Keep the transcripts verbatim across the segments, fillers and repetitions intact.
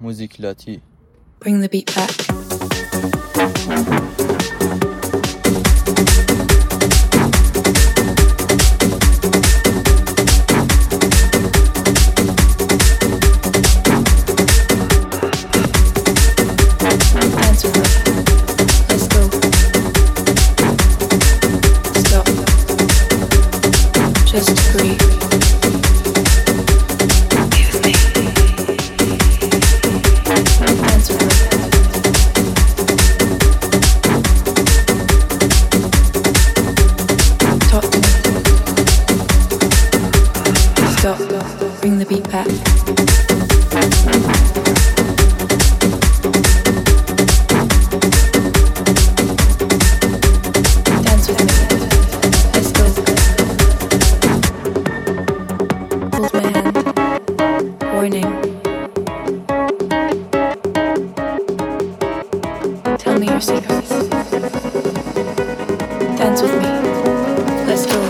موزیک لاتی. Bring the beat back. Just breathe. Be with me. Dance with me. Talk to me. Stop. Bring the beat back. Dance with me. Let's go. Hold my hand. Warning. Tell me your secrets. Dance with me. Let's go.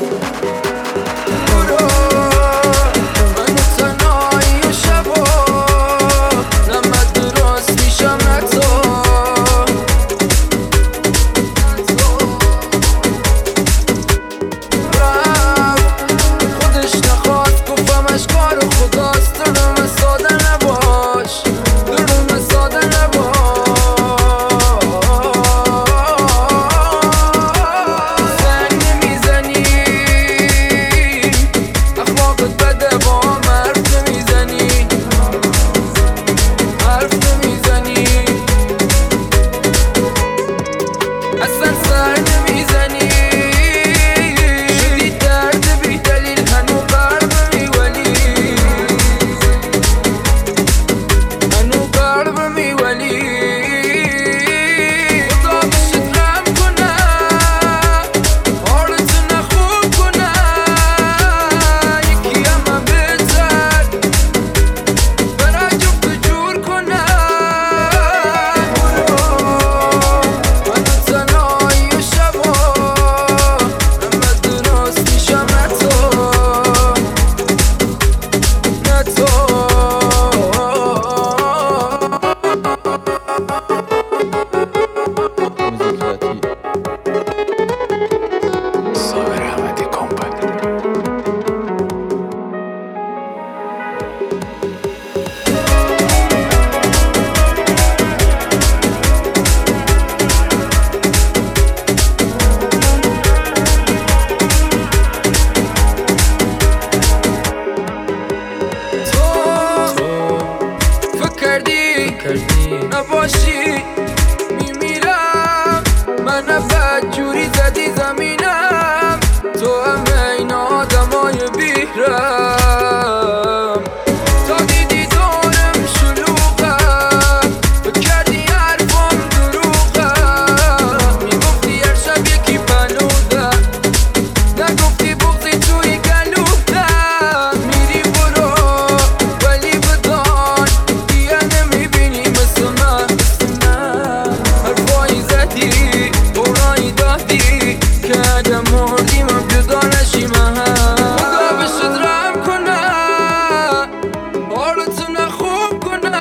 نباشی میمیرم من نفت جوری زدی زمینم تو همه این آدمای بیرم تا دیدی دارم شلوغم تو کردی حرفم دروغم میگفتی هر شب یکی بلودم نگفتی بغضی توی گلودم میری برو ولی بدان دیگه نمیبینی مثل من حرفایی زدی قرآنی دادی که آدم مردی من جدا نشی من خدا بشت رحم کنم حالتو نخوب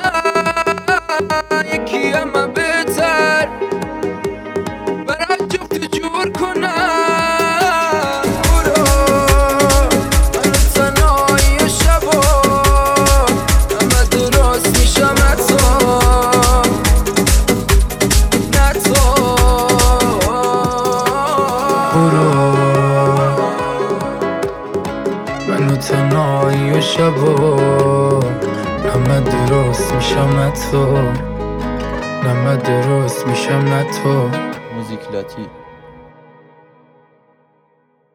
کنم یکی همه بهتر برای جفت جور کنم برو من تنهایی و شبا همه درست میشم حتی نه تو برو منو تنهایی و شبا همه درست میشم نه تو همه درست میشم نه تو موزیک لاتی.